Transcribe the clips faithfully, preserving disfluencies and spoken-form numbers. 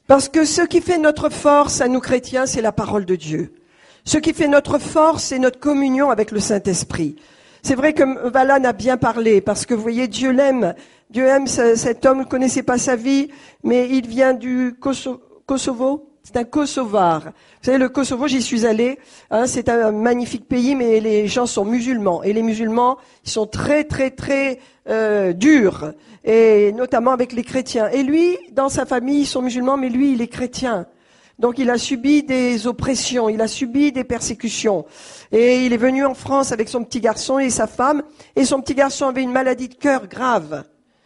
Parce que ce qui fait notre force à nous chrétiens, c'est la parole de Dieu. Ce qui fait notre force, c'est notre communion avec le Saint-Esprit. C'est vrai que Valan a bien parlé, parce que vous voyez, Dieu l'aime. Dieu aime ce, cet homme, vous ne connaissez pas sa vie, mais il vient du Kosovo. Kosovo C'est un Kosovar. Vous savez, le Kosovo, j'y suis allée. Hein, c'est un magnifique pays, mais les gens sont musulmans. Et les musulmans, ils sont très, très, très euh, durs, et notamment avec les chrétiens. Et lui, dans sa famille, ils sont musulmans, mais lui, il est chrétien. Donc, il a subi des oppressions, il a subi des persécutions. Et il est venu en France avec son petit garçon et sa femme. Et son petit garçon avait une maladie de cœur grave.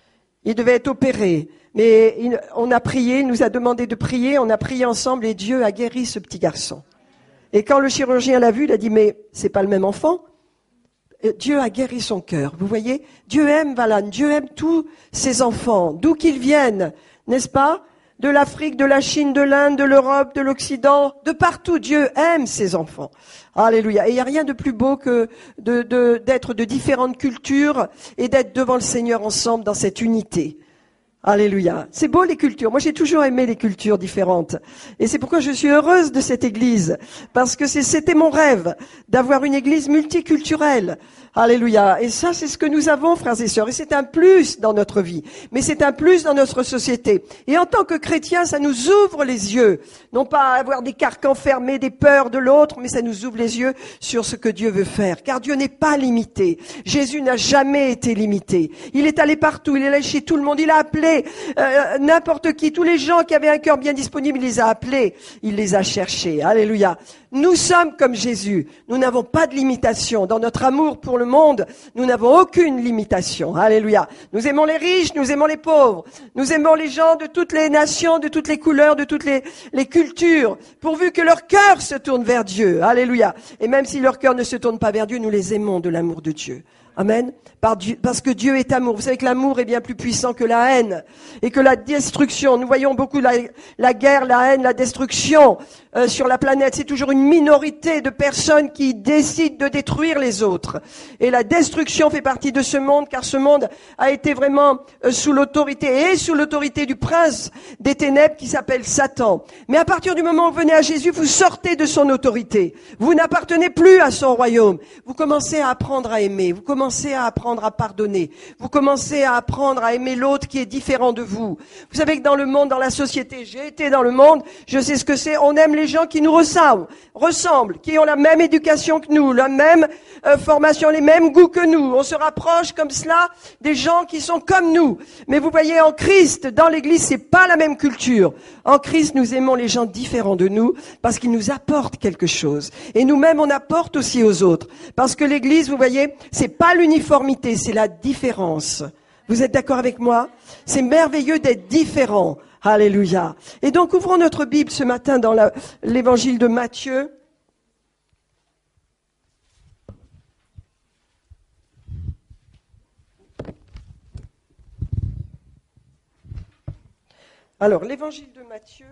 Il devait être opéré. Mais il, on a prié, il nous a demandé de prier, on a prié ensemble et Dieu a guéri ce petit garçon. Et quand le chirurgien l'a vu, il a dit, mais c'est pas le même enfant. Dieu a guéri son cœur. Vous voyez, Dieu aime Valan, Dieu aime tous ses enfants, d'où qu'ils viennent, n'est-ce pas? De l'Afrique, de la Chine, de l'Inde, de l'Europe, de l'Occident, de partout. Dieu aime ses enfants. Alléluia. Et il n'y a rien de plus beau que de, de, d'être de différentes cultures et d'être devant le Seigneur ensemble dans cette unité. Alléluia. C'est beau les cultures. Moi, j'ai toujours aimé les cultures différentes. Et c'est pourquoi je suis heureuse de cette église. Parce que c'est, c'était mon rêve d'avoir une église multiculturelle. Alléluia. Et ça, c'est ce que nous avons, frères et sœurs. Et c'est un plus dans notre vie. Mais c'est un plus dans notre société. Et en tant que chrétiens, ça nous ouvre les yeux. Non pas à avoir des carcans fermés, des peurs de l'autre, mais ça nous ouvre les yeux sur ce que Dieu veut faire. Car Dieu n'est pas limité. Jésus n'a jamais été limité. Il est allé partout. Il est allé chez tout le monde. Il a appelé Euh, n'importe qui, tous les gens qui avaient un cœur bien disponible, il les a appelés, il les a cherchés. Alléluia. Nous sommes comme Jésus. Nous n'avons pas de limitation. Dans notre amour pour le monde, nous n'avons aucune limitation. Alléluia. Nous aimons les riches, nous aimons les pauvres. Nous aimons les gens de toutes les nations, de toutes les couleurs, de toutes les, les cultures, pourvu que leur cœur se tourne vers Dieu. Alléluia. Et même si leur cœur ne se tourne pas vers Dieu, nous les aimons de l'amour de Dieu. Amen. Par Dieu, parce que Dieu est amour. Vous savez que l'amour est bien plus puissant que la haine et que la destruction. Nous voyons beaucoup la, la guerre, la haine, la destruction euh, sur la planète. C'est toujours une minorité de personnes qui décident de détruire les autres. Et la destruction fait partie de ce monde, car ce monde a été vraiment euh, sous l'autorité et sous l'autorité du prince des ténèbres qui s'appelle Satan. Mais à partir du moment où vous venez à Jésus, vous sortez de son autorité. Vous n'appartenez plus à son royaume. Vous commencez à apprendre à aimer. Vous commencez à apprendre à pardonner. Vous commencez à apprendre à aimer l'autre qui est différent de vous. Vous savez que dans le monde, dans la société, j'ai été dans le monde, je sais ce que c'est, on aime les gens qui nous ressemblent, ressemblent, qui ont la même éducation que nous, la même euh, formation, les mêmes goûts que nous. On se rapproche comme cela des gens qui sont comme nous. Mais vous voyez, en Christ, dans l'église, c'est pas la même culture. En Christ, nous aimons les gens différents de nous parce qu'ils nous apportent quelque chose. Et nous-mêmes, on apporte aussi aux autres. Parce que l'église, vous voyez, c'est pas l'uniformité, c'est la différence. Vous êtes d'accord avec moi? C'est merveilleux d'être différent. Alléluia. Et donc, ouvrons notre Bible ce matin dans la, l'évangile de Matthieu. Alors, l'évangile de Matthieu,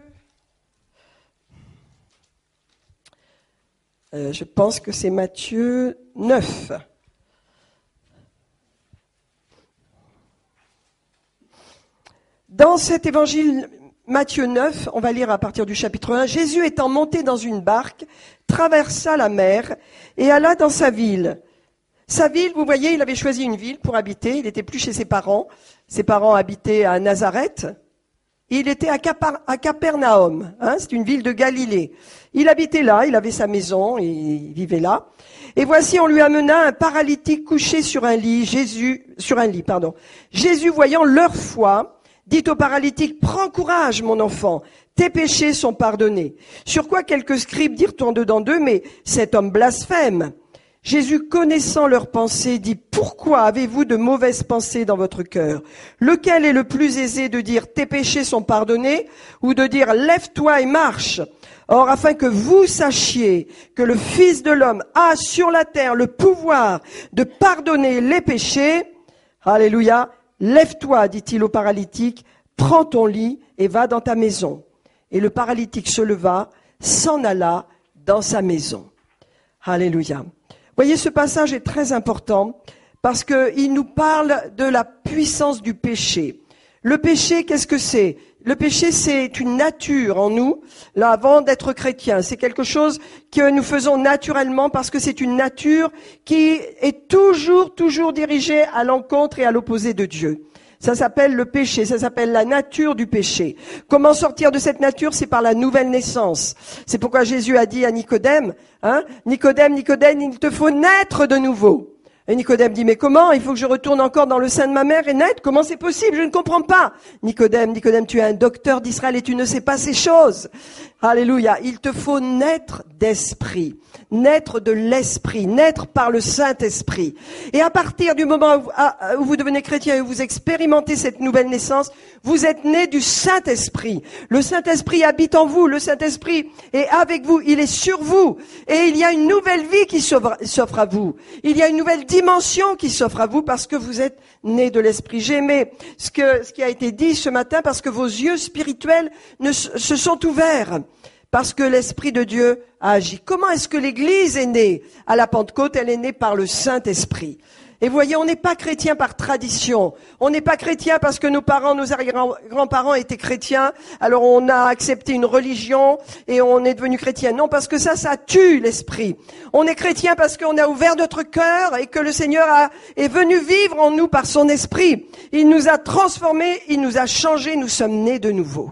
euh, je pense que c'est Matthieu neuf. Dans cet évangile, Matthieu neuf, on va lire à partir du chapitre un, Jésus étant monté dans une barque, traversa la mer et alla dans sa ville. Sa ville, vous voyez, il avait choisi une ville pour habiter, il n'était plus chez ses parents. Ses parents habitaient à Nazareth. Il était à, Capar- à Capernaum, hein, c'est une ville de Galilée. Il habitait là, il avait sa maison, il vivait là. Et voici, on lui amena un paralytique couché sur un lit, Jésus, sur un lit, pardon. Jésus, voyant leur foi, dit au paralytique, prends courage, mon enfant, tes péchés sont pardonnés. Sur quoi quelques scribes dirent en dedans d'eux, mais cet homme blasphème. Jésus, connaissant leurs pensées, dit, pourquoi avez-vous de mauvaises pensées dans votre cœur? Lequel est le plus aisé de dire, tes péchés sont pardonnés, ou de dire, lève-toi et marche? Or, afin que vous sachiez que le Fils de l'homme a sur la terre le pouvoir de pardonner les péchés, alléluia, lève-toi, dit-il au paralytique, prends ton lit et va dans ta maison. Et le paralytique se leva, s'en alla dans sa maison. Alléluia. Vous voyez, ce passage est très important parce qu'il nous parle de la puissance du péché. Le péché, qu'est-ce que c'est? Le péché, c'est une nature en nous, là, avant d'être chrétien. C'est quelque chose que nous faisons naturellement parce que c'est une nature qui est toujours, toujours dirigée à l'encontre et à l'opposé de Dieu. Ça s'appelle le péché, ça s'appelle la nature du péché. Comment sortir de cette nature? C'est par la nouvelle naissance. C'est pourquoi Jésus a dit à Nicodème, hein, Nicodème, Nicodème, il te faut naître de nouveau. Et Nicodème dit, mais comment? Il faut que je retourne encore dans le sein de ma mère et naître? Comment c'est possible? Je ne comprends pas. Nicodème, Nicodème, tu es un docteur d'Israël et tu ne sais pas ces choses. Alléluia. Il te faut naître d'esprit. Naître de l'esprit. Naître par le Saint-Esprit. Et à partir du moment où, à, où vous devenez chrétien et où vous expérimentez cette nouvelle naissance, vous êtes né du Saint-Esprit. Le Saint-Esprit habite en vous. Le Saint-Esprit est avec vous. Il est sur vous. Et il y a une nouvelle vie qui s'offre à vous. Il y a une nouvelle dimension qui s'offre à vous parce que vous êtes né de l'Esprit. J'ai aimé ce que, ce qui a été dit ce matin parce que vos yeux spirituels ne, se sont ouverts. Parce que l'Esprit de Dieu a agi. Comment est-ce que l'Église est née? À la Pentecôte, elle est née par le Saint-Esprit. Et vous voyez, on n'est pas chrétien par tradition. On n'est pas chrétien parce que nos parents, nos arrière-grands-parents étaient chrétiens. Alors on a accepté une religion et on est devenu chrétien. Non, parce que ça, ça tue l'esprit. On est chrétien parce qu'on a ouvert notre cœur et que le Seigneur a, est venu vivre en nous par son esprit. Il nous a transformés, il nous a changés, nous sommes nés de nouveau.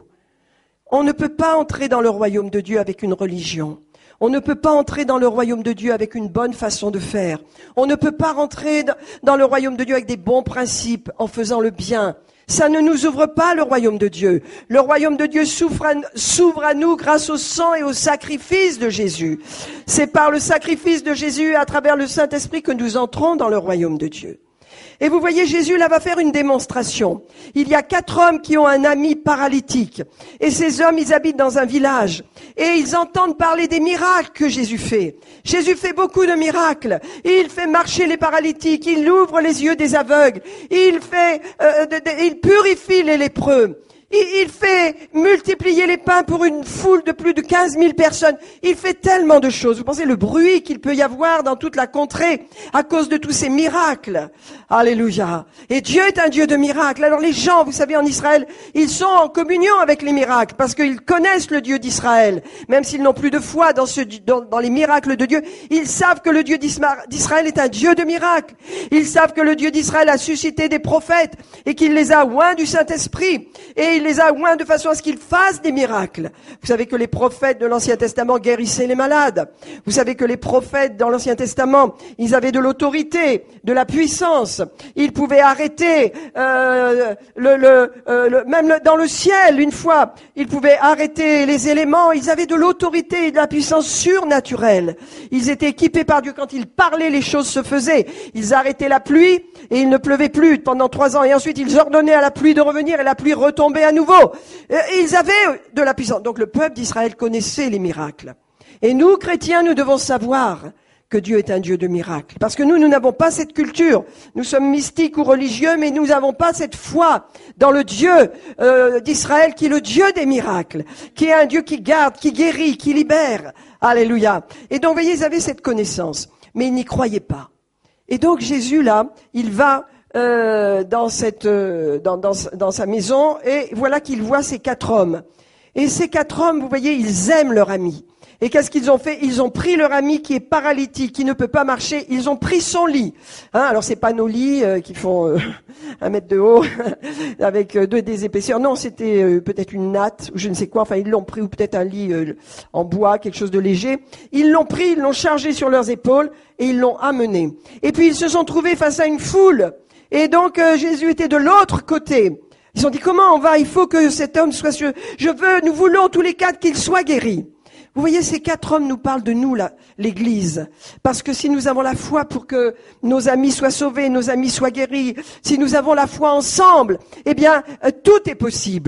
On ne peut pas entrer dans le royaume de Dieu avec une religion. On ne peut pas entrer dans le royaume de Dieu avec une bonne façon de faire. On ne peut pas rentrer dans le royaume de Dieu avec des bons principes, en faisant le bien. Ça ne nous ouvre pas le royaume de Dieu. Le royaume de Dieu s'ouvre à, s'ouvre à nous grâce au sang et au sacrifice de Jésus. C'est par le sacrifice de Jésus, à travers le Saint-Esprit, que nous entrons dans le royaume de Dieu. Et vous voyez, Jésus là va faire une démonstration. Il y a quatre hommes qui ont un ami paralytique. Et ces hommes, ils habitent dans un village. Et ils entendent parler des miracles que Jésus fait. Jésus fait beaucoup de miracles. Il fait marcher les paralytiques. Il ouvre les yeux des aveugles. Il fait, euh, de, de, il purifie les lépreux. Il fait multiplier les pains pour une foule de plus de quinze mille personnes. Il fait tellement de choses. Vous pensez le bruit qu'il peut y avoir dans toute la contrée à cause de tous ces miracles. Alléluia. Et Dieu est un Dieu de miracles. Alors les gens, vous savez, en Israël, ils sont en communion avec les miracles parce qu'ils connaissent le Dieu d'Israël. Même s'ils n'ont plus de foi dans, ce, dans, dans les miracles de Dieu, ils savent que le Dieu d'Israël est un Dieu de miracles. Ils savent que le Dieu d'Israël a suscité des prophètes et qu'il les a oints du Saint-Esprit. Et il les a oints de façon à ce qu'ils fassent des miracles. Vous savez que les prophètes de l'Ancien Testament guérissaient les malades. Vous savez que les prophètes dans l'Ancien Testament, ils avaient de l'autorité, de la puissance. Ils pouvaient arrêter, euh, le, le, euh, le, même le, dans le ciel, une fois, ils pouvaient arrêter les éléments. Ils avaient de l'autorité et de la puissance surnaturelle. Ils étaient équipés par Dieu. Quand ils parlaient, les choses se faisaient. Ils arrêtaient la pluie et il ne pleuvait plus pendant trois ans. Et ensuite, ils ordonnaient à la pluie de revenir et la pluie retombait à nouveau. Et ils avaient de la puissance. Donc le peuple d'Israël connaissait les miracles. Et nous, chrétiens, nous devons savoir que Dieu est un Dieu de miracles. Parce que nous, nous n'avons pas cette culture. Nous sommes mystiques ou religieux, mais nous n'avons pas cette foi dans le Dieu euh, d'Israël qui est le Dieu des miracles, qui est un Dieu qui garde, qui guérit, qui libère. Alléluia. Et donc, vous voyez, ils avaient cette connaissance, mais ils n'y croyaient pas. Et donc, Jésus, là, il va euh, dans, cette, euh, dans, dans, dans sa maison, et voilà qu'il voit ces quatre hommes. Et ces quatre hommes, vous voyez, ils aiment leur ami. Et qu'est-ce qu'ils ont fait? Ils ont pris leur ami qui est paralytique, qui ne peut pas marcher. Ils ont pris son lit. Hein, alors c'est pas nos lits euh, qui font euh, un mètre de haut avec euh, deux des épaisseurs. Non, c'était euh, peut-être une natte ou je ne sais quoi. Enfin, ils l'ont pris ou peut-être un lit euh, en bois, quelque chose de léger. Ils l'ont pris, ils l'ont chargé sur leurs épaules et ils l'ont amené. Et puis ils se sont trouvés face à une foule. Et donc euh, Jésus était de l'autre côté. Ils ont dit comment on va? Il faut que cet homme soit. Je veux, nous voulons tous les quatre qu'il soit guéri. Vous voyez, ces quatre hommes nous parlent de nous, là, l'Église. Parce que si nous avons la foi pour que nos amis soient sauvés, nos amis soient guéris, si nous avons la foi ensemble, eh bien, euh, tout est possible.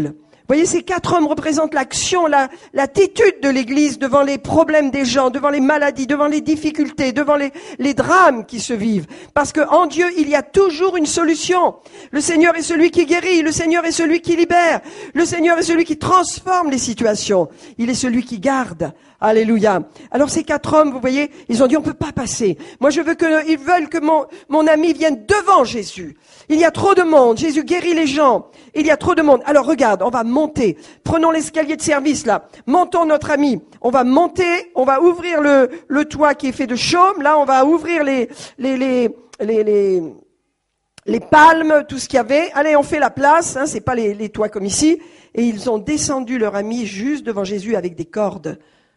voyez, ces quatre hommes représentent l'action, la, l'attitude de l'Église devant les problèmes des gens, devant les maladies, devant les difficultés, devant les, les drames qui se vivent. Parce que en Dieu, il y a toujours une solution. Le Seigneur est celui qui guérit, le Seigneur est celui qui libère, le Seigneur est celui qui transforme les situations. Il est celui qui garde. Alléluia. Alors ces quatre hommes, vous voyez, ils ont dit on peut pas passer. Moi je veux que, ils veulent que mon, mon ami vienne devant Jésus. Il y a trop de monde. Jésus guérit les gens. Il y a trop de monde. Alors regarde, on va monter. Prenons l'escalier de service là. Montons notre ami. On va monter. On va ouvrir le, le toit qui est fait de chaume. Là, on va ouvrir les, les, les, les, les, les palmes, tout ce qu'il y avait. Allez, on fait la place. Hein, c'est pas les, les toits comme ici. Et ils ont descendu leur ami juste devant Jésus avec des cordes.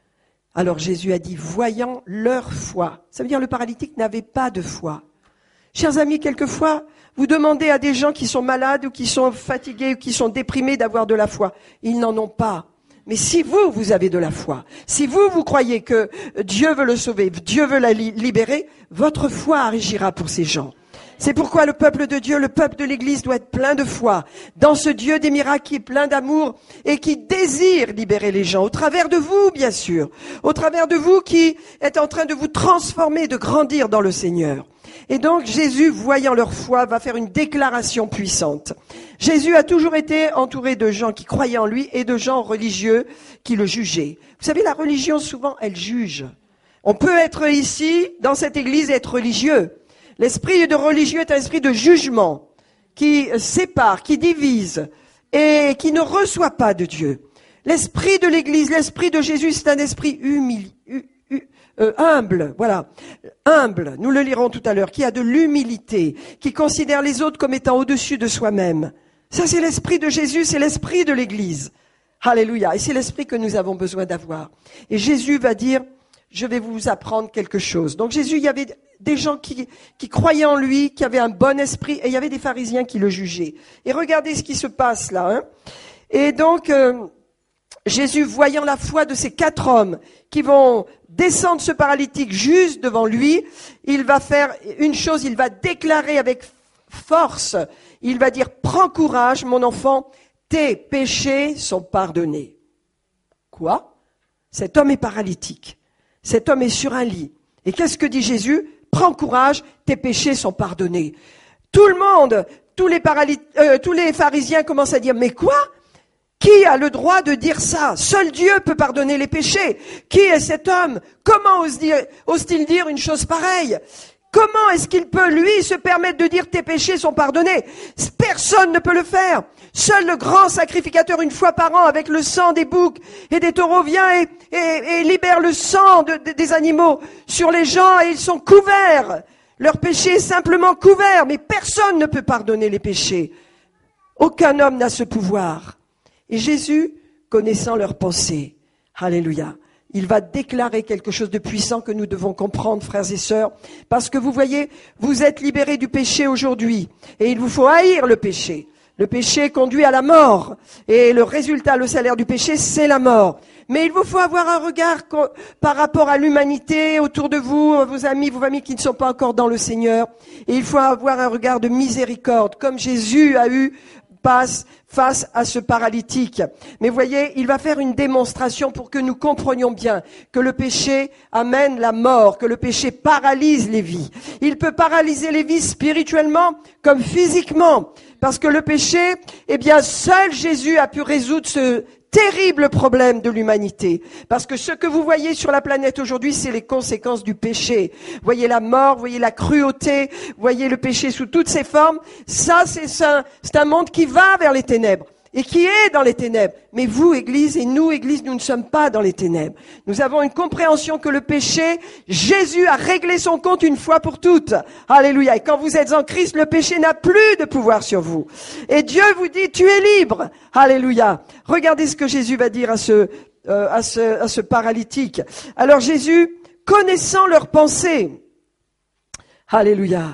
Alors Jésus a dit, voyant leur foi. Ça veut dire le paralytique n'avait pas de foi. Chers amis, quelquefois, vous demandez à des gens qui sont malades ou qui sont fatigués ou qui sont déprimés d'avoir de la foi. Ils n'en ont pas. Mais si vous, vous avez de la foi, si vous, vous croyez que Dieu veut le sauver, Dieu veut la li- libérer, votre foi agira pour ces gens. C'est pourquoi le peuple de Dieu, le peuple de l'Église doit être plein de foi dans ce Dieu des miracles qui est plein d'amour et qui désire libérer les gens, au travers de vous, bien sûr, au travers de vous qui êtes en train de vous transformer, de grandir dans le Seigneur. Et donc Jésus, voyant leur foi, va faire une déclaration puissante. Jésus a toujours été entouré de gens qui croyaient en lui et de gens religieux qui le jugeaient. Vous savez, la religion, souvent, elle juge. On peut être ici, dans cette église, et être religieux. L'esprit de religieux est un esprit de jugement qui sépare, qui divise et qui ne reçoit pas de Dieu. L'esprit de l'Église, l'esprit de Jésus, c'est un esprit humilié. Euh, humble, voilà, humble, nous le lirons tout à l'heure, qui a de l'humilité, qui considère les autres comme étant au-dessus de soi-même. Ça, c'est l'esprit de Jésus, c'est l'esprit de l'Église. Alléluia. Et c'est l'esprit que nous avons besoin d'avoir. Et Jésus va dire, je vais vous apprendre quelque chose. Donc Jésus, il y avait des gens qui, qui croyaient en lui, qui avaient un bon esprit, et il y avait des pharisiens qui le jugeaient. Et regardez ce qui se passe là. Hein. Et donc, euh, Jésus, voyant la foi de ces quatre hommes qui vont descendre ce paralytique juste devant lui, il va faire une chose, il va déclarer avec force, il va dire, prends courage, mon enfant, tes péchés sont pardonnés. Quoi? Cet homme est paralytique. Cet homme est sur un lit. Et qu'est-ce que dit Jésus? Prends courage, tes péchés sont pardonnés. Tout le monde, tous les, paralyt- euh, tous les pharisiens commencent à dire, mais quoi? Qui a le droit de dire ça? Seul Dieu peut pardonner les péchés. Qui est cet homme? Comment ose dire, ose-t-il dire une chose pareille? Comment est-ce qu'il peut, lui, se permettre de dire tes péchés sont pardonnés? Personne ne peut le faire. Seul le grand sacrificateur, une fois par an, avec le sang des boucs et des taureaux, vient et, et, et libère le sang de, de, des animaux sur les gens et ils sont couverts. Leur péché est simplement couvert, mais personne ne peut pardonner les péchés. Aucun homme n'a ce pouvoir. Et Jésus, connaissant leurs pensées, alléluia, il va déclarer quelque chose de puissant que nous devons comprendre, frères et sœurs, parce que vous voyez, vous êtes libérés du péché aujourd'hui, et il vous faut haïr le péché. Le péché conduit à la mort, et le résultat, le salaire du péché, c'est la mort. Mais il vous faut avoir un regard par rapport à l'humanité autour de vous, vos amis, vos familles qui ne sont pas encore dans le Seigneur, et il faut avoir un regard de miséricorde, comme Jésus a eu passe face à ce paralytique. Mais voyez, il va faire une démonstration pour que nous comprenions bien que le péché amène la mort, que le péché paralyse les vies. Il peut paralyser les vies spirituellement comme physiquement, parce que le péché, eh bien, seul Jésus a pu résoudre ce terrible problème de l'humanité. Parce que ce que vous voyez sur la planète aujourd'hui, c'est les conséquences du péché. Vous voyez la mort, vous voyez la cruauté, vous voyez le péché sous toutes ses formes. Ça, c'est un, c'est un monde qui va vers les ténèbres et qui est dans les ténèbres. Mais vous, Église, et nous, Église, nous ne sommes pas dans les ténèbres. Nous avons une compréhension que le péché, Jésus a réglé son compte une fois pour toutes. Alléluia. Et quand vous êtes en Christ, le péché n'a plus de pouvoir sur vous. Et Dieu vous dit, tu es libre. Alléluia. Regardez ce que Jésus va dire à ce, euh, à ce, à ce paralytique. Alors Jésus, connaissant leurs pensées, alléluia.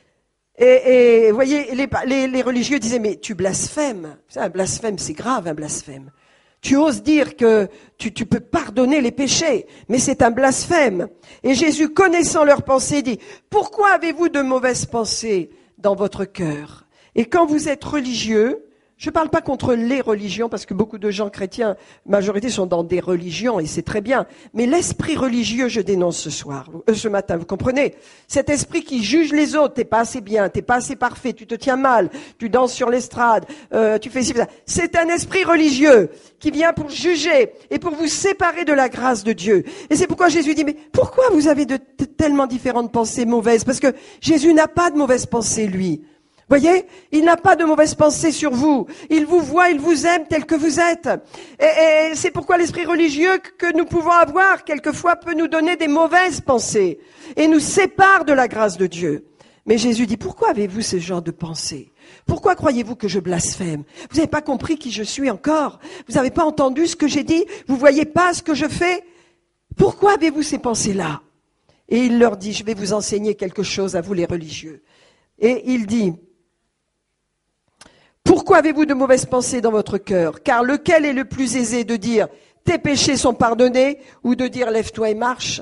Et, et vous voyez, les, les, les religieux disaient, mais tu blasphèmes. Un blasphème, c'est grave, un blasphème. Tu oses dire que tu, tu peux pardonner les péchés, mais c'est un blasphème. Et Jésus, connaissant leurs pensées, dit, pourquoi avez-vous de mauvaises pensées dans votre cœur? Et quand vous êtes religieux, Je ne parle pas contre les religions, parce que beaucoup de gens chrétiens, majorité, sont dans des religions, et c'est très bien. Mais l'esprit religieux, je dénonce ce soir, euh, ce matin, vous comprenez? Cet esprit qui juge les autres, t'es pas assez bien, t'es pas assez parfait, tu te tiens mal, tu danses sur l'estrade, euh, tu fais ci, ça. C'est un esprit religieux qui vient pour juger et pour vous séparer de la grâce de Dieu. Et c'est pourquoi Jésus dit, mais pourquoi vous avez de t- tellement différentes pensées mauvaises? Parce que Jésus n'a pas de mauvaises pensées, lui. Voyez, il n'a pas de mauvaise pensée sur vous. Il vous voit, il vous aime tel que vous êtes. Et, et c'est pourquoi l'esprit religieux que nous pouvons avoir, quelquefois, peut nous donner des mauvaises pensées et nous sépare de la grâce de Dieu. Mais Jésus dit, pourquoi avez-vous ce genre de pensée? Pourquoi croyez-vous que je blasphème? Vous n'avez pas compris qui je suis encore? Vous n'avez pas entendu ce que j'ai dit? Vous voyez pas ce que je fais? Pourquoi avez-vous ces pensées-là? Et il leur dit, je vais vous enseigner quelque chose à vous les religieux. Et il dit, pourquoi avez-vous de mauvaises pensées dans votre cœur? Car lequel est le plus aisé de dire, tes péchés sont pardonnés, ou de dire, lève-toi et marche?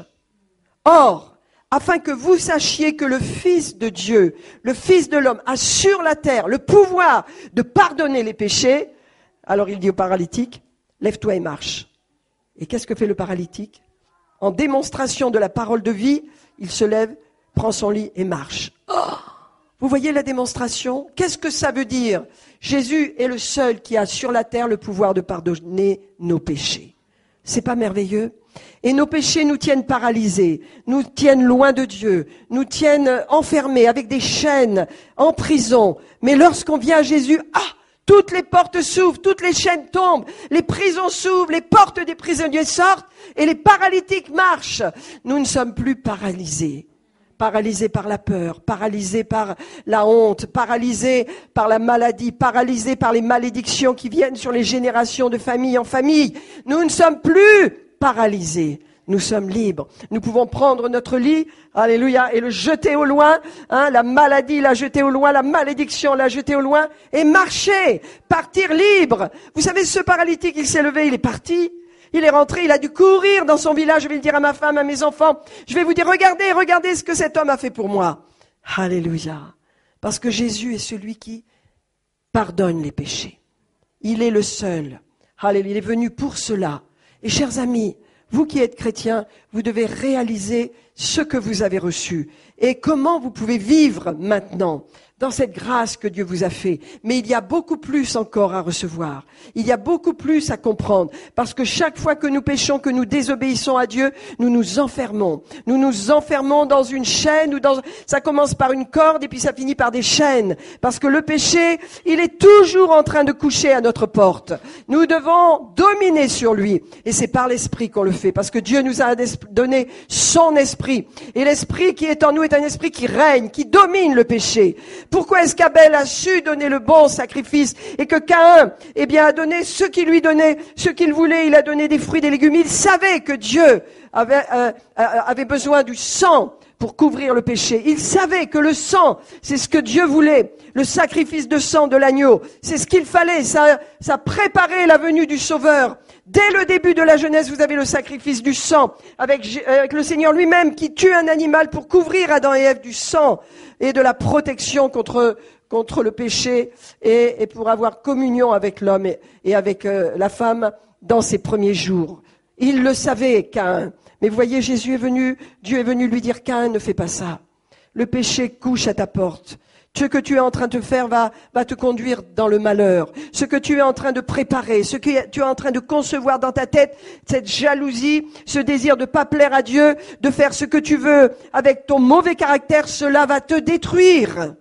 Or, afin que vous sachiez que le Fils de Dieu, le Fils de l'homme, a sur la terre le pouvoir de pardonner les péchés, alors il dit au paralytique, lève-toi et marche. Et qu'est-ce que fait le paralytique? En démonstration de la parole de vie, il se lève, prend son lit et marche. Oh! Vous voyez la démonstration? Qu'est-ce que ça veut dire? Jésus est le seul qui a sur la terre le pouvoir de pardonner nos péchés. C'est pas merveilleux? Et nos péchés nous tiennent paralysés, nous tiennent loin de Dieu, nous tiennent enfermés avec des chaînes, en prison. Mais lorsqu'on vient à Jésus, ah! Toutes les portes s'ouvrent, toutes les chaînes tombent, les prisons s'ouvrent, les portes des prisonniers sortent et les paralytiques marchent. Nous ne sommes plus paralysés. Paralysés par la peur, paralysés par la honte, paralysés par la maladie, paralysés par les malédictions qui viennent sur les générations de famille en famille. Nous ne sommes plus paralysés. Nous sommes libres. Nous pouvons prendre notre lit, alléluia, et le jeter au loin. Hein, la maladie, la jeter au loin, la malédiction, la jeter au loin, et marcher, partir libre. Vous savez, ce paralytique, il s'est levé, il est parti. Il est rentré, il a dû courir dans son village. Je vais le dire à ma femme, à mes enfants. Je vais vous dire, regardez, regardez ce que cet homme a fait pour moi. Alléluia. Parce que Jésus est celui qui pardonne les péchés. Il est le seul. Alléluia. Il est venu pour cela. Et chers amis, vous qui êtes chrétiens, vous devez réaliser ce que vous avez reçu et comment vous pouvez vivre maintenant dans cette grâce que Dieu vous a fait. Mais il y a beaucoup plus encore à recevoir. Il y a beaucoup plus à comprendre. Parce que chaque fois que nous péchons, que nous désobéissons à Dieu, nous nous enfermons. Nous nous enfermons dans une chaîne ou dans, ça commence par une corde et puis ça finit par des chaînes. Parce que le péché, il est toujours en train de coucher à notre porte. Nous devons dominer sur lui. Et c'est par l'esprit qu'on le fait. Parce que Dieu nous a donné son esprit. Et l'esprit qui est en nous est un esprit qui règne, qui domine le péché. Pourquoi est-ce qu'Abel a su donner le bon sacrifice et que Caïn, eh bien, a donné ce qu'il lui donnait, ce qu'il voulait, il a donné des fruits, des légumes. Il savait que Dieu avait, euh, avait besoin du sang pour couvrir le péché. Il savait que le sang, c'est ce que Dieu voulait. Le sacrifice de sang de l'agneau, c'est ce qu'il fallait. Ça, ça préparait la venue du Sauveur. Dès le début de la Genèse, vous avez le sacrifice du sang, avec, avec le Seigneur lui-même qui tue un animal pour couvrir Adam et Ève du sang et de la protection contre contre le péché et, et pour avoir communion avec l'homme et, et avec euh, la femme dans ses premiers jours. Il le savait, Caïn. Mais vous voyez, Jésus est venu, Dieu est venu lui dire, Caïn, ne fais pas ça. Le péché couche à ta porte. Ce que tu es en train de faire va, va te conduire dans le malheur. Ce que tu es en train de préparer, ce que tu es en train de concevoir dans ta tête, cette jalousie, ce désir de pas plaire à Dieu, de faire ce que tu veux avec ton mauvais caractère, cela va te détruire.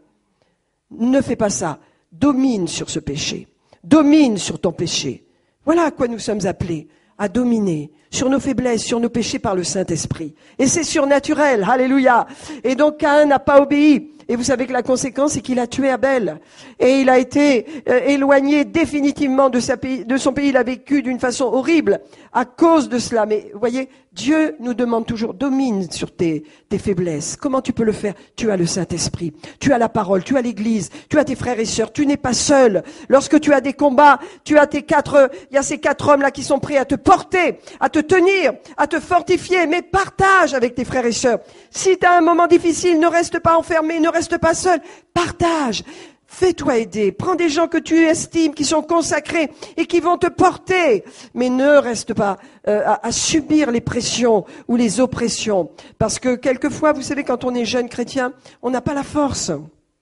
Ne fais pas ça. Domine sur ce péché. Domine sur ton péché. Voilà à quoi nous sommes appelés. À dominer sur nos faiblesses, sur nos péchés par le Saint-Esprit. Et c'est surnaturel. Alléluia. Et donc Caïn n'a pas obéi. Et vous savez que la conséquence, c'est qu'il a tué Abel. Et il a été euh, éloigné définitivement de, sa pays, de son pays. Il a vécu d'une façon horrible à cause de cela. Mais vous voyez, Dieu nous demande toujours, domine sur tes, tes faiblesses. Comment tu peux le faire? Tu as le Saint-Esprit, tu as la parole, tu as l'Église, tu as tes frères et sœurs. Tu n'es pas seul. Lorsque tu as des combats, tu as tes quatre, il y a ces quatre hommes-là qui sont prêts à te porter, à te tenir, à te fortifier. Mais partage avec tes frères et sœurs. Si tu as un moment difficile, ne reste pas enfermé, ne reste pas seul. Partage. Fais-toi aider. Prends des gens que tu estimes, qui sont consacrés et qui vont te porter. Mais ne reste pas euh, à, à subir les pressions ou les oppressions. Parce que quelquefois, vous savez, quand on est jeune chrétien, on n'a pas la force.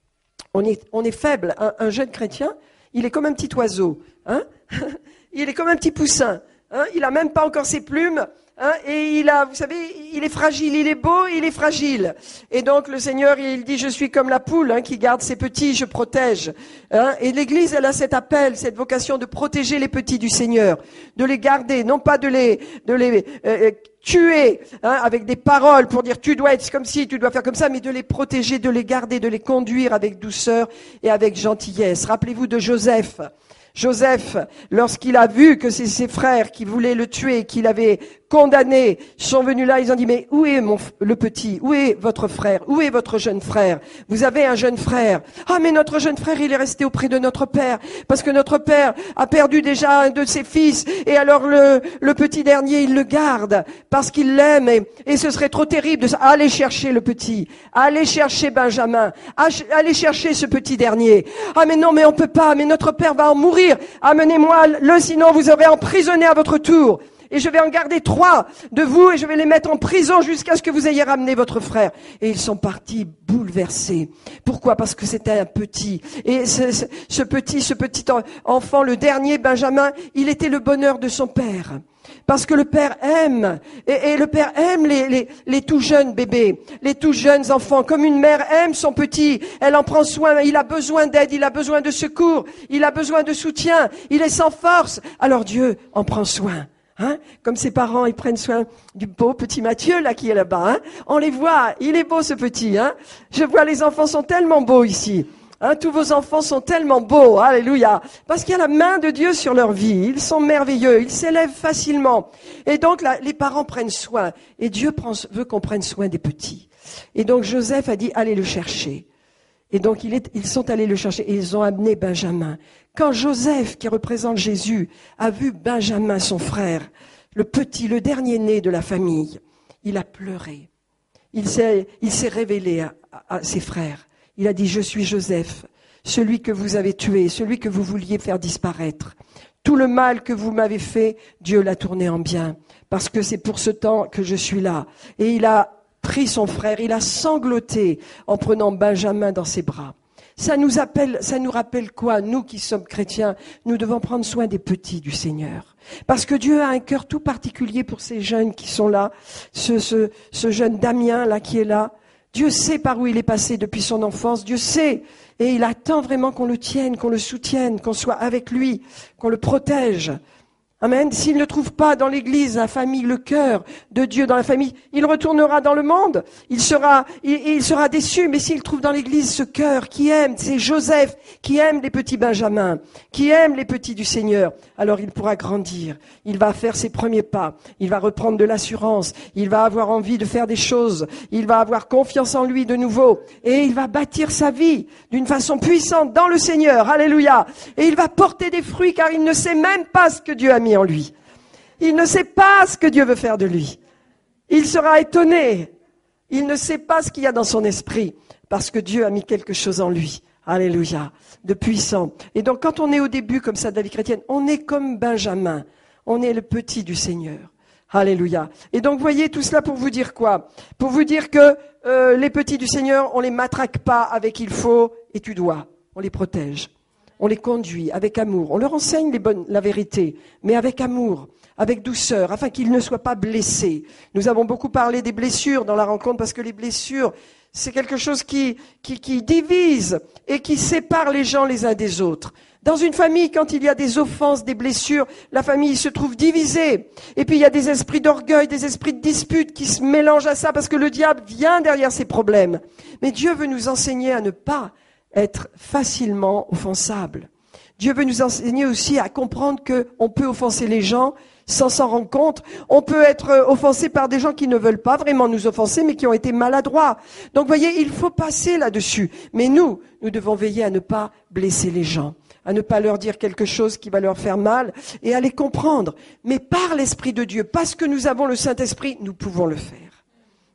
On est, on est faible. Un, un jeune chrétien, il est comme un petit oiseau. Hein il est comme un petit poussin. Hein il a même pas encore ses plumes. Hein, et il a, vous savez, il est fragile, il est beau, il est fragile. Et donc le Seigneur, il dit, je suis comme la poule hein, qui garde ses petits, je protège. Hein, et l'Église, elle a cet appel, cette vocation de protéger les petits du Seigneur, de les garder, non pas de les, de les euh, tuer hein, avec des paroles pour dire tu dois être comme ci, tu dois faire comme ça, mais de les protéger, de les garder, de les conduire avec douceur et avec gentillesse. Rappelez-vous de Joseph. Joseph, lorsqu'il a vu que c'est ses frères qui voulaient le tuer, qui l'avaient condamné, sont venus là, ils ont dit, mais où est mon, le petit? Où est votre frère? Où est votre jeune frère? Vous avez un jeune frère. Ah, mais notre jeune frère, il est resté auprès de notre père, parce que notre père a perdu déjà un de ses fils, et alors le, le petit dernier, il le garde, parce qu'il l'aime, et, et ce serait trop terrible de aller chercher le petit, aller chercher Benjamin, aller chercher ce petit dernier. Ah, mais non, mais on peut pas, mais notre père va en mourir. Amenez-moi-le, sinon vous aurez emprisonné à votre tour. Et je vais en garder trois de vous et je vais les mettre en prison jusqu'à ce que vous ayez ramené votre frère. Et ils sont partis bouleversés. Pourquoi? Parce que c'était un petit. Et ce, ce, ce petit, ce petit enfant, le dernier, Benjamin, il était le bonheur de son père. Parce que le père aime, et, et le père aime les, les, les tout jeunes bébés, les tout jeunes enfants, comme une mère aime son petit, elle en prend soin, il a besoin d'aide, il a besoin de secours, il a besoin de soutien, il est sans force, alors Dieu en prend soin. Hein, comme ses parents, ils prennent soin du beau petit Mathieu là qui est là-bas. Hein. On les voit, il est beau ce petit. Hein. Je vois les enfants sont tellement beaux ici. Hein, tous vos enfants sont tellement beaux, alléluia, parce qu'il y a la main de Dieu sur leur vie. Ils sont merveilleux, ils s'élèvent facilement. Et donc là, les parents prennent soin. Et Dieu prend, veut qu'on prenne soin des petits. Et donc Joseph a dit, allez le chercher. Et donc il est, ils sont allés le chercher et ils ont amené Benjamin. Quand Joseph, qui représente Jésus, a vu Benjamin, son frère, le petit, le dernier né de la famille, il a pleuré. Il s'est, il s'est révélé à, à, à ses frères. Il a dit, je suis Joseph, celui que vous avez tué, celui que vous vouliez faire disparaître. Tout le mal que vous m'avez fait, Dieu l'a tourné en bien, parce que c'est pour ce temps que je suis là. Et il a pris son frère, il a sangloté en prenant Benjamin dans ses bras. Ça nous appelle, ça nous rappelle quoi? Nous qui sommes chrétiens, nous devons prendre soin des petits du Seigneur. Parce que Dieu a un cœur tout particulier pour ces jeunes qui sont là. Ce, ce, ce jeune Damien là qui est là. Dieu sait par où il est passé depuis son enfance. Dieu sait. Et il attend vraiment qu'on le tienne, qu'on le soutienne, qu'on soit avec lui, qu'on le protège. Amen. S'il ne trouve pas dans l'église, la famille, le cœur de Dieu dans la famille, il retournera dans le monde. Il sera, il, il sera déçu. Mais s'il trouve dans l'église ce cœur qui aime, c'est Joseph, qui aime les petits Benjamins, qui aime les petits du Seigneur, alors il pourra grandir. Il va faire ses premiers pas. Il va reprendre de l'assurance. Il va avoir envie de faire des choses. Il va avoir confiance en lui de nouveau. Et il va bâtir sa vie d'une façon puissante dans le Seigneur. Alléluia. Et il va porter des fruits car il ne sait même pas ce que Dieu a mis en lui. Il ne sait pas ce que Dieu veut faire de lui. Il sera étonné. Il ne sait pas ce qu'il y a dans son esprit parce que Dieu a mis quelque chose en lui. Alléluia. De puissant. Et donc quand on est au début comme ça de la vie chrétienne, on est comme Benjamin. On est le petit du Seigneur. Alléluia. Et donc voyez tout cela pour vous dire quoi? Pour vous dire que euh, les petits du Seigneur, on les matraque pas avec il faut et tu dois. On les protège. On les conduit avec amour. On leur enseigne les bonnes, la vérité, mais avec amour, avec douceur, afin qu'ils ne soient pas blessés. Nous avons beaucoup parlé des blessures dans la rencontre parce que les blessures, c'est quelque chose qui, qui, qui divise et qui sépare les gens les uns des autres. Dans une famille, quand il y a des offenses, des blessures, la famille se trouve divisée. Et puis il y a des esprits d'orgueil, des esprits de dispute qui se mélangent à ça parce que le diable vient derrière ces problèmes. Mais Dieu veut nous enseigner à ne pas être facilement offensable. Dieu veut nous enseigner aussi à comprendre qu'on peut offenser les gens sans s'en rendre compte. On peut être offensé par des gens qui ne veulent pas vraiment nous offenser, mais qui ont été maladroits. Donc, voyez, il faut passer là-dessus. Mais nous, nous devons veiller à ne pas blesser les gens, à ne pas leur dire quelque chose qui va leur faire mal et à les comprendre. Mais par l'Esprit de Dieu, parce que nous avons le Saint-Esprit, nous pouvons le faire.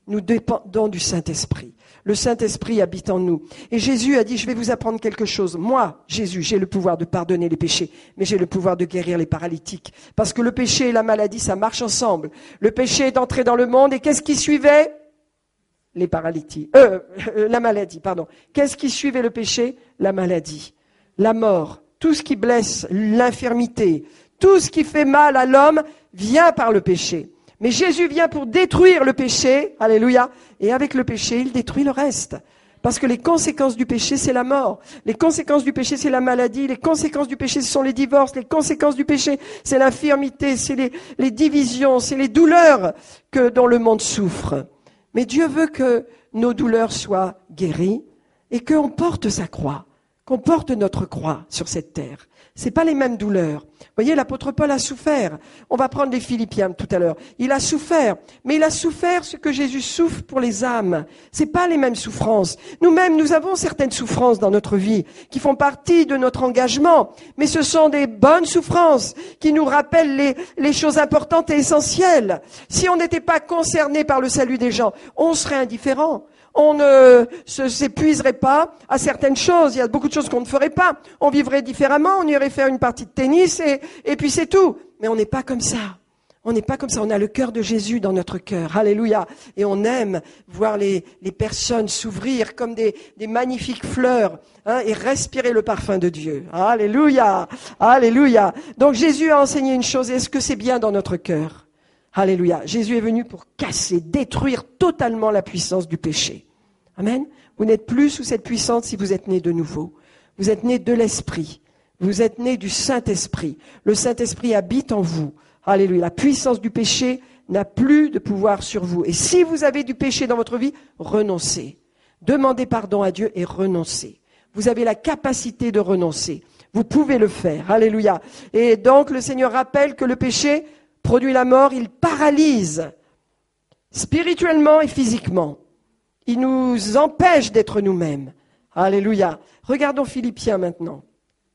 nous dépendons du Saint-Esprit. Le Saint-Esprit habite en nous. Et Jésus a dit, je vais vous apprendre quelque chose. Moi, Jésus, j'ai le pouvoir de pardonner les péchés, mais j'ai le pouvoir de guérir les paralytiques. Parce que le péché et la maladie, ça marche ensemble. Le péché est entré dans le monde et qu'est-ce qui suivait? Les paralytiques. Euh, la maladie, pardon. Qu'est-ce qui suivait le péché? La maladie. La mort. Tout ce qui blesse, l'infirmité. Tout ce qui fait mal à l'homme vient par le péché. Mais Jésus vient pour détruire le péché, alléluia, et avec le péché, il détruit le reste. Parce que les conséquences du péché, c'est la mort. Les conséquences du péché, c'est la maladie. Les conséquences du péché, ce sont les divorces. Les conséquences du péché, c'est l'infirmité, c'est les, les divisions, c'est les douleurs que, dont le monde souffre. Mais Dieu veut que nos douleurs soient guéries et qu'on porte sa croix, qu'on porte notre croix sur cette terre. C'est pas les mêmes douleurs. Vous voyez, l'apôtre Paul a souffert. On va prendre les Philippiens tout à l'heure. Il a souffert, mais il a souffert ce que Jésus souffre pour les âmes. C'est pas les mêmes souffrances. Nous-mêmes, nous avons certaines souffrances dans notre vie qui font partie de notre engagement, mais ce sont des bonnes souffrances qui nous rappellent les, les choses importantes et essentielles. Si on n'était pas concerné par le salut des gens, on serait indifférent. On ne se, s'épuiserait pas à certaines choses. Il y a beaucoup de choses qu'on ne ferait pas. On vivrait différemment, on irait faire une partie de tennis et, et puis c'est tout. Mais on n'est pas comme ça. On n'est pas comme ça. On a le cœur de Jésus dans notre cœur. Alléluia. Et on aime voir les, les personnes s'ouvrir comme des, des magnifiques fleurs, hein, et respirer le parfum de Dieu. Alléluia. Alléluia. Donc Jésus a enseigné une chose. Est-ce que c'est bien dans notre cœur? Alléluia. Jésus est venu pour casser, détruire totalement la puissance du péché. Amen. Vous n'êtes plus sous cette puissance si vous êtes né de nouveau. Vous êtes né de l'Esprit. Vous êtes né du Saint-Esprit. Le Saint-Esprit habite en vous. Alléluia. La puissance du péché n'a plus de pouvoir sur vous. Et si vous avez du péché dans votre vie, renoncez. Demandez pardon à Dieu et renoncez. Vous avez la capacité de renoncer. Vous pouvez le faire. Alléluia. Et donc le Seigneur rappelle que le péché produit la mort, il paralyse spirituellement et physiquement. Il nous empêche d'être nous-mêmes. Alléluia. Regardons Philippiens maintenant.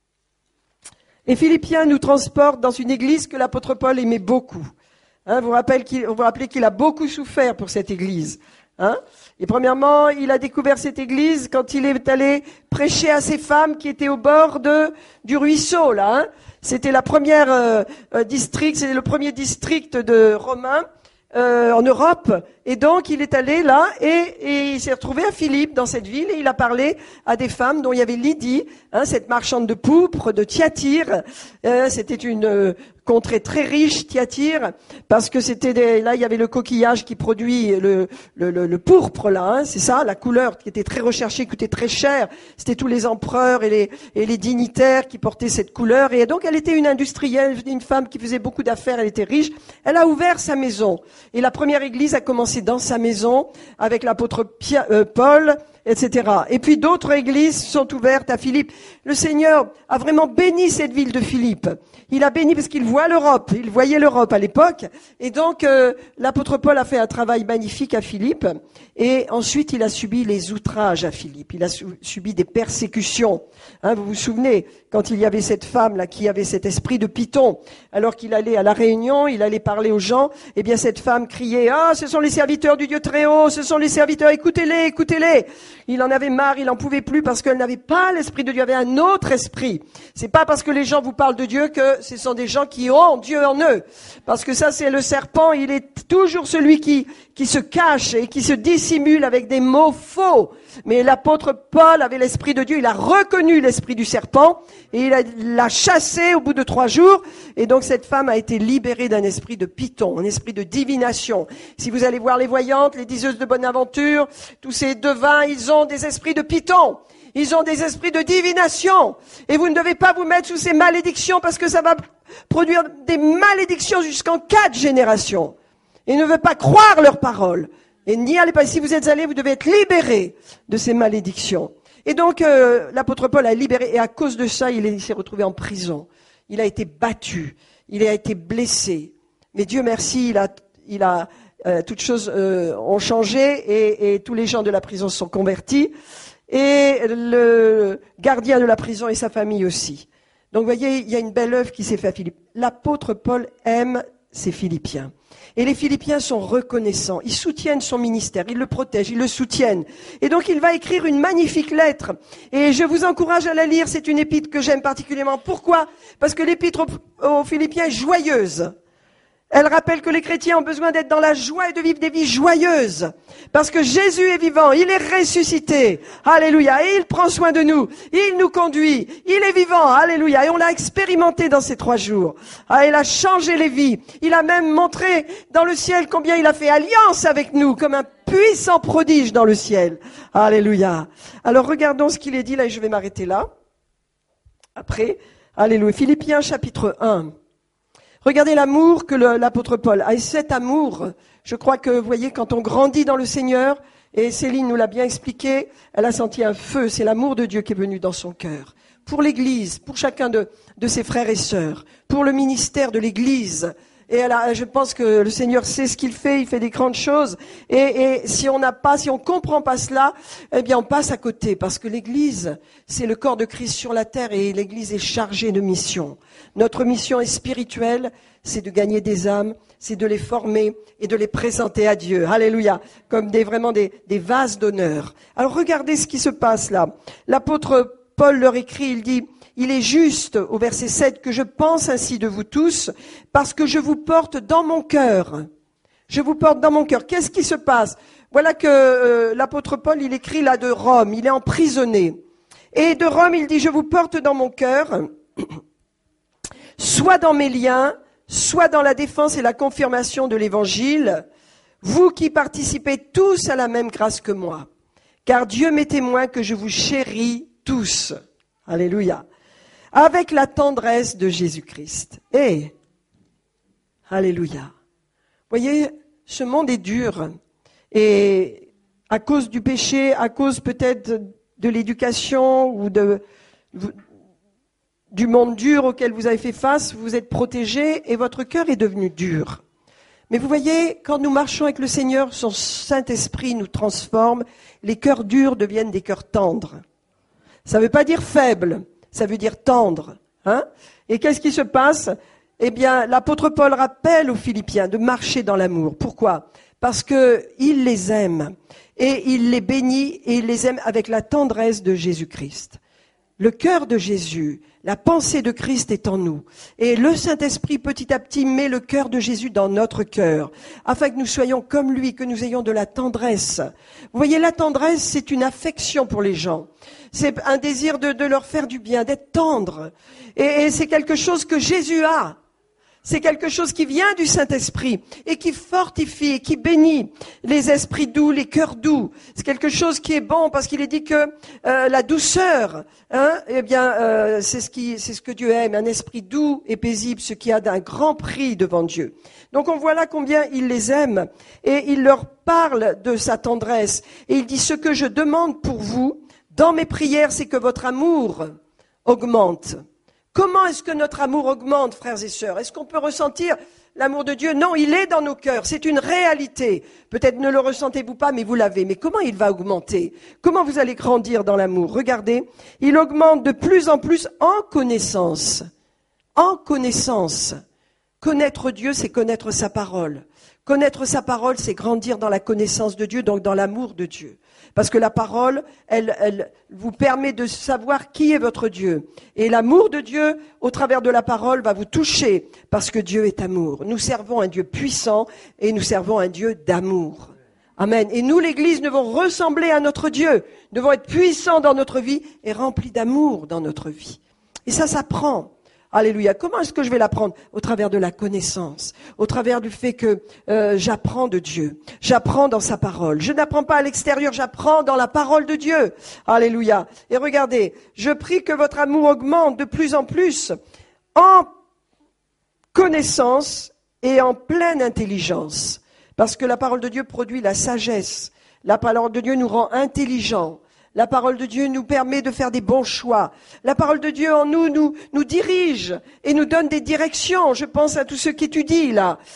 Et Philippiens nous transporte dans une église que l'apôtre Paul aimait beaucoup. Hein, vous rappelez qu'il, vous rappelez qu'il a beaucoup souffert pour cette église. Hein, et premièrement, il a découvert cette église quand il est allé prêcher à ces femmes qui étaient au bord de, du ruisseau, là. Hein. C'était la première euh, euh, district, c'était le premier district de Romains euh, en Europe. Et donc, il est allé là et, et il s'est retrouvé à Philippe, dans cette ville, et il a parlé à des femmes dont il y avait Lydie, hein, cette marchande de pourpre de Thyatire. Euh, c'était une euh, contrée très riche, Thyatire, parce que c'était des, là, il y avait le coquillage qui produit le, le, le, le pourpre, là, hein, c'est ça, la couleur qui était très recherchée, qui coûtait très cher. C'était tous les empereurs et les, et les dignitaires qui portaient cette couleur. Et donc, elle était une industrielle, une femme qui faisait beaucoup d'affaires, elle était riche. Elle a ouvert sa maison. Et la première église a commencé dans sa maison avec l'apôtre Pia, euh, Paul, et cetera. Et puis d'autres églises sont ouvertes à Philippe. Le Seigneur a vraiment béni cette ville de Philippe. Il a béni parce qu'il voit l'Europe, il voyait l'Europe à l'époque. Et donc euh, l'apôtre Paul a fait un travail magnifique à Philippe. Et ensuite il a subi les outrages à Philippe. Il a su, subi des persécutions. Hein, vous vous souvenez, quand il y avait cette femme là qui avait cet esprit de python, alors qu'il allait à la réunion, il allait parler aux gens, eh bien cette femme criait « Ah, ce sont les serviteurs du Dieu très haut, ce sont les serviteurs, écoutez-les, écoutez-les !» Il en avait marre, il en pouvait plus parce qu'elle n'avait pas l'esprit de Dieu, il y avait un autre esprit. C'est pas parce que les gens vous parlent de Dieu que ce sont des gens qui ont Dieu en eux. Parce que ça, c'est le serpent, il est toujours celui qui, qui se cache et qui se dissimule avec des mots faux. Mais l'apôtre Paul avait l'esprit de Dieu, il a reconnu l'esprit du serpent et il a, l'a chassé au bout de trois jours. Et donc cette femme a été libérée d'un esprit de python, un esprit de divination. Si vous allez voir les voyantes, les diseuses de bonne aventure, tous ces devins, ils ont des esprits de python. Ils ont des esprits de divination. Et vous ne devez pas vous mettre sous ces malédictions parce que ça va produire des malédictions jusqu'en quatre générations. Et ne veut pas croire leurs paroles. Et n'y allez pas. Si vous êtes allés, vous devez être libérés de ces malédictions. Et donc, euh, l'apôtre Paul a libéré. Et à cause de ça, il, est, il s'est retrouvé en prison. Il a été battu. Il a été blessé. Mais Dieu merci, il a, il a, euh, toutes choses euh, ont changé et, et tous les gens de la prison se sont convertis. Et le gardien de la prison et sa famille aussi. Donc, vous voyez, il y a une belle œuvre qui s'est faite à Philippe. L'apôtre Paul aime ces Philippiens. Et les Philippiens sont reconnaissants, ils soutiennent son ministère, ils le protègent, ils le soutiennent. Et donc il va écrire une magnifique lettre. Et je vous encourage à la lire, c'est une épître que j'aime particulièrement. Pourquoi ? Parce que l'épître aux, aux Philippiens est joyeuse. Elle rappelle que les chrétiens ont besoin d'être dans la joie et de vivre des vies joyeuses. Parce que Jésus est vivant, il est ressuscité. Alléluia. Et il prend soin de nous. Il nous conduit. Il est vivant. Alléluia. Et on l'a expérimenté dans ces trois jours. Ah, il a changé les vies. Il a même montré dans le ciel combien il a fait alliance avec nous, comme un puissant prodige dans le ciel. Alléluia. Alors regardons ce qu'il est dit là et je vais m'arrêter là. Après, alléluia. Philippiens chapitre un. Regardez l'amour que le, l'apôtre Paul a. Et cet amour, je crois que, vous voyez, quand on grandit dans le Seigneur, et Céline nous l'a bien expliqué, elle a senti un feu, c'est l'amour de Dieu qui est venu dans son cœur. Pour l'Église, pour chacun de, de ses frères et sœurs, pour le ministère de l'Église. Et elle a, je pense que le Seigneur sait ce qu'il fait, il fait des grandes choses. Et, et si on n'a pas, si on comprend pas cela, eh bien on passe à côté. Parce que l'Église, c'est le corps de Christ sur la terre et l'Église est chargée de mission. Notre mission est spirituelle, c'est de gagner des âmes, c'est de les former et de les présenter à Dieu. Alléluia. Comme des, vraiment des, des vases d'honneur. Alors regardez ce qui se passe là. L'apôtre Paul leur écrit, il dit... Il est juste, au verset sept, que je pense ainsi de vous tous, parce que je vous porte dans mon cœur. Je vous porte dans mon cœur. Qu'est-ce qui se passe ? Voilà que euh, l'apôtre Paul, il écrit là de Rome, il est emprisonné. Et de Rome, il dit, je vous porte dans mon cœur, soit dans mes liens, soit dans la défense et la confirmation de l'évangile, vous qui participez tous à la même grâce que moi. Car Dieu m'est témoin que je vous chéris tous. Alléluia. Avec la tendresse de Jésus-Christ. Et, alléluia. Voyez, ce monde est dur. Et à cause du péché, à cause peut-être de l'éducation ou de, du monde dur auquel vous avez fait face, vous êtes protégé et votre cœur est devenu dur. Mais vous voyez, quand nous marchons avec le Seigneur, son Saint-Esprit nous transforme, les cœurs durs deviennent des cœurs tendres. Ça ne veut pas dire faible. Ça veut dire tendre. Hein? Et qu'est-ce qui se passe ? Eh bien, l'apôtre Paul rappelle aux Philippiens de marcher dans l'amour. Pourquoi ? Parce que il les aime. Et il les bénit et il les aime avec la tendresse de Jésus-Christ. Le cœur de Jésus, la pensée de Christ est en nous. Et le Saint-Esprit, petit à petit, met le cœur de Jésus dans notre cœur, afin que nous soyons comme lui, que nous ayons de la tendresse. Vous voyez, la tendresse, c'est une affection pour les gens. C'est un désir de, de leur faire du bien, d'être tendre. Et, et c'est quelque chose que Jésus a. C'est quelque chose qui vient du Saint-Esprit et qui fortifie et qui bénit les esprits doux, les cœurs doux. C'est quelque chose qui est bon parce qu'il est dit que euh, la douceur, hein, eh bien, euh, c'est ce qui, c'est ce que Dieu aime, un esprit doux et paisible, ce qui a d'un grand prix devant Dieu. Donc on voit là combien il les aime et il leur parle de sa tendresse et il dit ce que je demande pour vous dans mes prières, c'est que votre amour augmente. Comment est-ce que notre amour augmente, frères et sœurs ? Est-ce qu'on peut ressentir l'amour de Dieu ? Non, il est dans nos cœurs, c'est une réalité. Peut-être ne le ressentez-vous pas, mais vous l'avez. Mais comment il va augmenter ? Comment vous allez grandir dans l'amour ? Regardez, il augmente de plus en plus en connaissance. En connaissance. Connaître Dieu, c'est connaître sa parole. Connaître sa parole, c'est grandir dans la connaissance de Dieu, donc dans l'amour de Dieu. Parce que la parole, elle, elle vous permet de savoir qui est votre Dieu. Et l'amour de Dieu, au travers de la parole, va vous toucher, parce que Dieu est amour. Nous servons un Dieu puissant et nous servons un Dieu d'amour. Amen. Et nous, l'Église, devons ressembler à notre Dieu. Nous devons être puissants dans notre vie et remplis d'amour dans notre vie. Et ça s'apprend. Alléluia. Comment est-ce que je vais l'apprendre ? Au travers de la connaissance, au travers du fait que euh, j'apprends de Dieu, j'apprends dans sa parole. Je n'apprends pas à l'extérieur, j'apprends dans la parole de Dieu. Alléluia. Et regardez, je prie que votre amour augmente de plus en plus en connaissance et en pleine intelligence. Parce que la parole de Dieu produit la sagesse. La parole de Dieu nous rend intelligents. La parole de Dieu nous permet de faire des bons choix. La parole de Dieu en nous, nous, nous dirige et nous donne des directions. Je pense à tous ceux qui étudient là.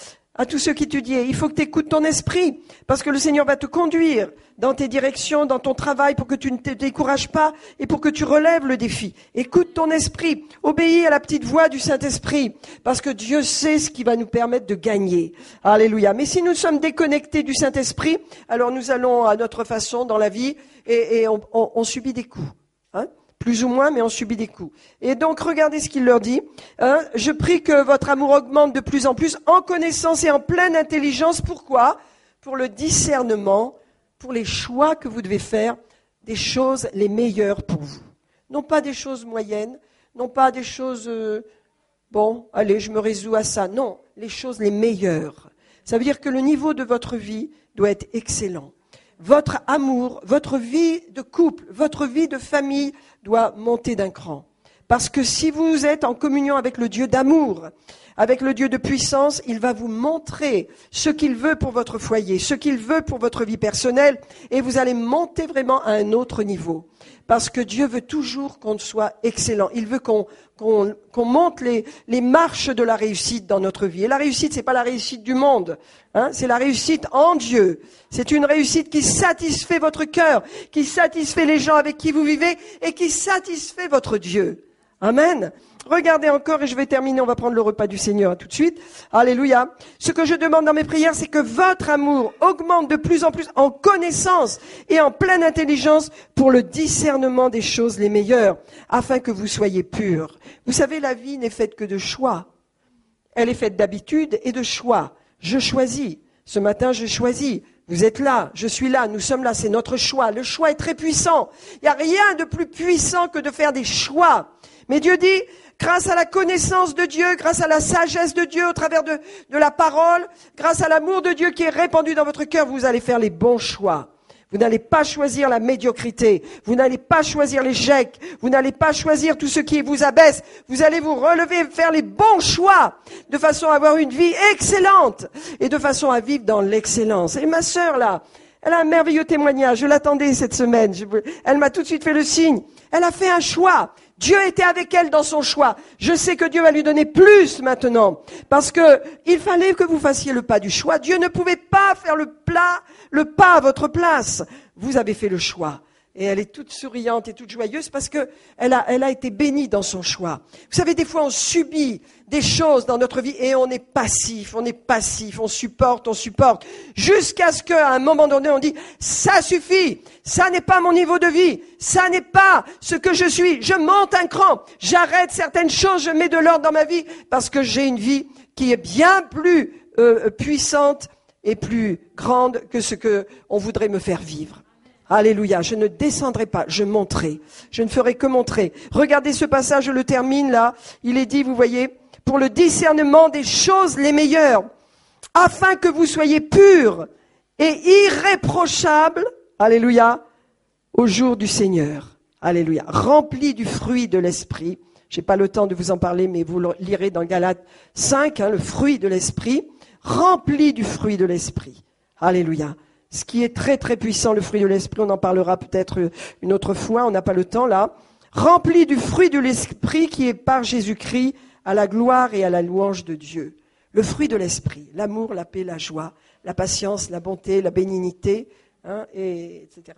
à tous ceux qui étudient, il faut que tu écoutes ton esprit, parce que le Seigneur va te conduire dans tes directions, dans ton travail, pour que tu ne te décourages pas et pour que tu relèves le défi. Écoute ton esprit, obéis à la petite voix du Saint-Esprit, parce que Dieu sait ce qui va nous permettre de gagner. Alléluia. Mais si nous sommes déconnectés du Saint-Esprit, alors nous allons à notre façon dans la vie et, et on, on, on subit des coups. Hein? Plus ou moins, mais on subit des coups. Et donc, regardez ce qu'il leur dit. Hein, je prie que votre amour augmente de plus en plus en connaissance et en pleine intelligence. Pourquoi ? Pour le discernement, pour les choix que vous devez faire, des choses les meilleures pour vous. Non pas des choses moyennes, non pas des choses, euh, bon, allez, je me résous à ça. Non, les choses les meilleures. Ça veut dire que le niveau de votre vie doit être excellent. Votre amour, votre vie de couple, votre vie de famille doit monter d'un cran. Parce que si vous êtes en communion avec le Dieu d'amour, avec le Dieu de puissance, il va vous montrer ce qu'il veut pour votre foyer, ce qu'il veut pour votre vie personnelle, et vous allez monter vraiment à un autre niveau. Parce que Dieu veut toujours qu'on soit excellent. Il veut qu'on, qu'on, qu'on monte les, les marches de la réussite dans notre vie. Et la réussite, c'est pas la réussite du monde, hein, c'est la réussite en Dieu. C'est une réussite qui satisfait votre cœur, qui satisfait les gens avec qui vous vivez et qui satisfait votre Dieu. Amen. Regardez encore, et je vais terminer, on va prendre le repas du Seigneur tout de suite. Alléluia. Ce que je demande dans mes prières, c'est que votre amour augmente de plus en plus en connaissance et en pleine intelligence pour le discernement des choses les meilleures, afin que vous soyez purs. Vous savez, la vie n'est faite que de choix. Elle est faite d'habitude et de choix. Je choisis. Ce matin, je choisis. Vous êtes là, je suis là, nous sommes là, c'est notre choix. Le choix est très puissant. Il n'y a rien de plus puissant que de faire des choix. Mais Dieu dit, grâce à la connaissance de Dieu, grâce à la sagesse de Dieu au travers de, de la parole, grâce à l'amour de Dieu qui est répandu dans votre cœur, vous allez faire les bons choix. Vous n'allez pas choisir la médiocrité, vous n'allez pas choisir l'échec, vous n'allez pas choisir tout ce qui vous abaisse. Vous allez vous relever et faire les bons choix de façon à avoir une vie excellente et de façon à vivre dans l'excellence. Et ma sœur là, elle a un merveilleux témoignage, je l'attendais cette semaine, je, elle m'a tout de suite fait le signe. Elle a fait un choix. Dieu était avec elle dans son choix. Je sais que Dieu va lui donner plus maintenant. Parce que il fallait que vous fassiez le pas du choix. Dieu ne pouvait pas faire le plat, le pas à votre place. Vous avez fait le choix. Et elle est toute souriante et toute joyeuse parce que elle a, elle a été bénie dans son choix. Vous savez, des fois on subit des choses dans notre vie et on est passif, on est passif, on supporte, on supporte. Jusqu'à ce qu'à un moment donné on dit, ça suffit, ça n'est pas mon niveau de vie, ça n'est pas ce que je suis, je monte un cran, j'arrête certaines choses, je mets de l'ordre dans ma vie parce que j'ai une vie qui est bien plus euh, puissante et plus grande que ce que on voudrait me faire vivre. Alléluia, je ne descendrai pas, je monterai. Je ne ferai que montrer. Regardez ce passage, je le termine là. Il est dit, vous voyez, pour le discernement des choses les meilleures, afin que vous soyez purs et irréprochables, alléluia, au jour du Seigneur. Alléluia, remplis du fruit de l'esprit. J'ai pas le temps de vous en parler, mais vous le lirez dans Galates cinq, hein, le fruit de l'esprit. Remplis du fruit de l'esprit. Alléluia. Ce qui est très très puissant, le fruit de l'esprit, on en parlera peut-être une autre fois, on n'a pas le temps là. Rempli du fruit de l'esprit qui est par Jésus-Christ à la gloire et à la louange de Dieu. Le fruit de l'esprit, l'amour, la paix, la joie, la patience, la bonté, la bénignité, hein, et, etc.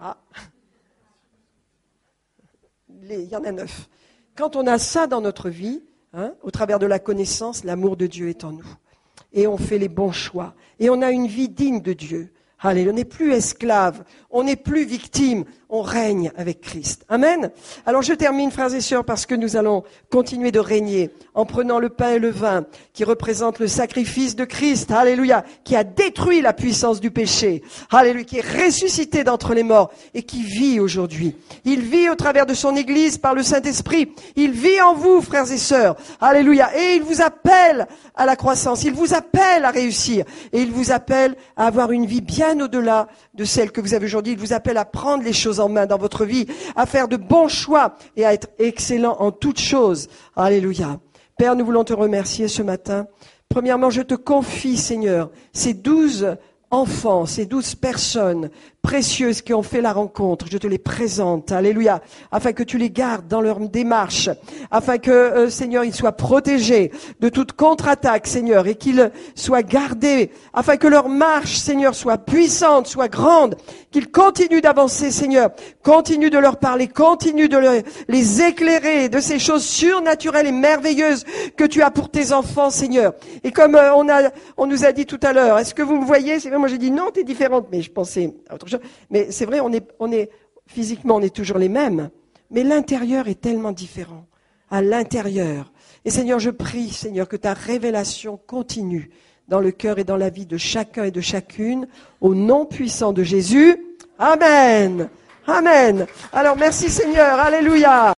Les, il y en a neuf. Quand on a ça dans notre vie, hein, au travers de la connaissance, l'amour de Dieu est en nous. Et on fait les bons choix. Et on a une vie digne de Dieu. Allez, on n'est plus esclave, on n'est plus victime, on règne avec Christ. Amen. Alors je termine, frères et sœurs, parce que nous allons continuer de régner en prenant le pain et le vin qui représentent le sacrifice de Christ. Alléluia, qui a détruit la puissance du péché. Alléluia, qui est ressuscité d'entre les morts et qui vit aujourd'hui. Il vit au travers de son Église par le Saint-Esprit. Il vit en vous, frères et sœurs. Alléluia. Et il vous appelle à la croissance. Il vous appelle à réussir. Et il vous appelle à avoir une vie bien au-delà de celle que vous avez aujourd'hui. Il vous appelle à prendre les choses en main dans votre vie, à faire de bons choix et à être excellent en toutes choses. Alléluia. Père, nous voulons te remercier ce matin. Premièrement, je te confie, Seigneur, ces douze enfants, ces douze personnes précieuses qui ont fait la rencontre, je te les présente, alléluia, afin que tu les gardes dans leur démarche, afin que, euh, Seigneur, ils soient protégés de toute contre-attaque, Seigneur, et qu'ils soient gardés, afin que leur marche, Seigneur, soit puissante, soit grande, qu'ils continuent d'avancer, Seigneur, continue de leur parler, continue de le- les éclairer de ces choses surnaturelles et merveilleuses que tu as pour tes enfants, Seigneur. Et comme euh, on a, on nous a dit tout à l'heure, est-ce que vous me voyez? C'est vrai, moi j'ai dit non, t'es différente, mais je pensais à autre chose. Mais c'est vrai, on est, on est, physiquement, on est toujours les mêmes. Mais l'intérieur est tellement différent. À l'intérieur. Et Seigneur, je prie, Seigneur, que ta révélation continue dans le cœur et dans la vie de chacun et de chacune, au nom puissant de Jésus. Amen. Amen. Alors, merci Seigneur. Alléluia.